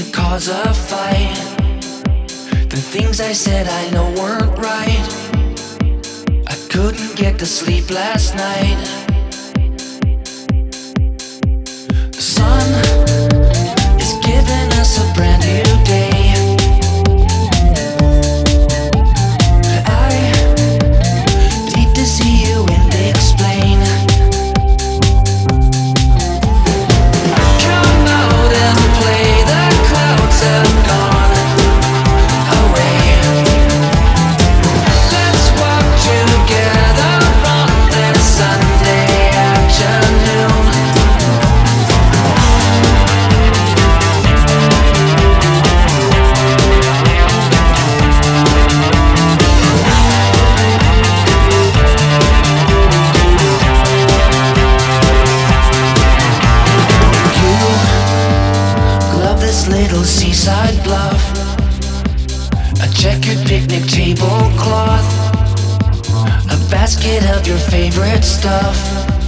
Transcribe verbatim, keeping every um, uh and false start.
cause a fight. The things I said I know weren't right. I couldn't get to sleep last night. The sun is giving us a brand new day. I need to see you and explain. Come out and play, the clouds have gone away. Let's walk together on this Sunday afternoon. This little seaside bluff, a checkered picnic tablecloth, a basket of your favorite stuff.